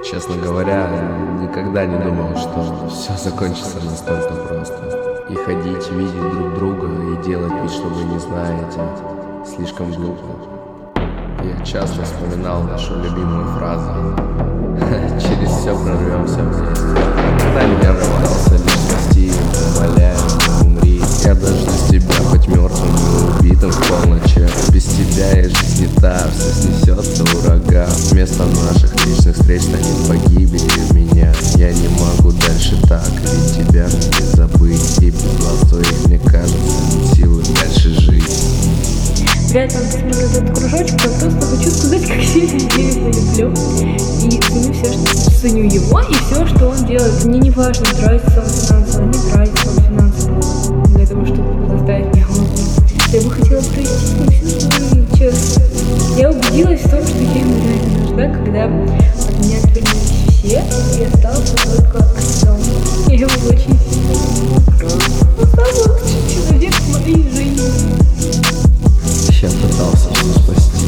Честно говоря, никогда не думал, что все закончится настолько просто. И ходить, видеть друг друга и делать вид, что вы не знаете, слишком глупо. Я часто вспоминал нашу любимую фразу: через все прорвемся вместе. Когда меня пытался лишь спасти, умоляю, не умри. Я дождусь тебя хоть мертвым и убитым в полночи. Без тебя и жизнь не та, все снесется ураган. Вместо наших личных встреч станет погибель у меня. Я не могу дальше так, ведь тебя не забыть. И без глаз твоих, мне кажется, нет силы дальше жить. Я там посмотрю этот кружочек, я просто хочу сказать, как сильно я его люблю. И ценю все, что ценю его и все, что он делает. Мне не важно, нравится он финансово, не нравится он финансово, для того, чтобы заставить меня улыбнуться. Я бы хотела провести с ним всю свою честность. Я убедилась в том, что я ему реально нужна, когда от меня отвернулись все, и остался только он. Я его очень сильно люблю. Он самый лучший человек в моей жизни. Я пытался все спасти.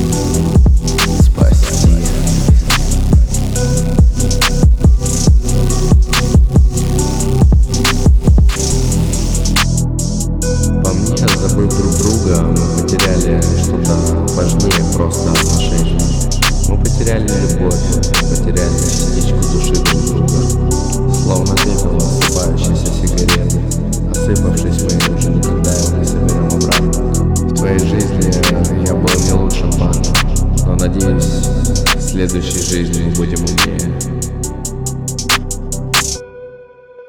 По мне, забыв друг друга, мы потеряли что-то важнее просто отношений. Мы потеряли любовь, потеряли частичку души друг друга. Словно пепел осыпающейся сигареты. Осыпавшись, мы уже никогда его не соберем обратно. В твоей жизни я был не лучшим парнем, но надеюсь, в следующей жизни мы будем умнее.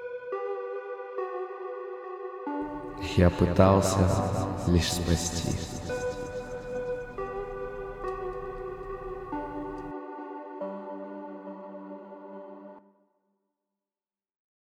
Я пытался лишь спасти.